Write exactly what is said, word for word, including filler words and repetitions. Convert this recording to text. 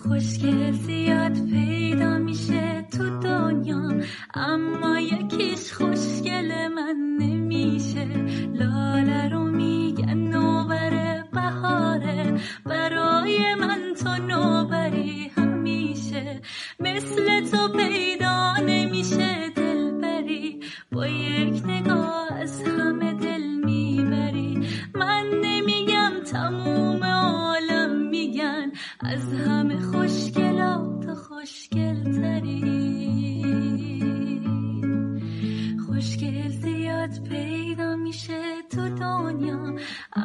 خوشگل زیاد پیدا میشه تو دنیا، اما یکیش خوشگل من نمیشه. لاله رو میگن نوبر بهاره، برای من تو نوبری همیشه. مثل تو پیدا نمیشه دلبری، با یک نگاه از همه دل میبری. من نمیگم تموم عالم میگن از همه خوشگلا تو خوشگل تری. خوشگل زیاد پیدا میشه تو دنیا،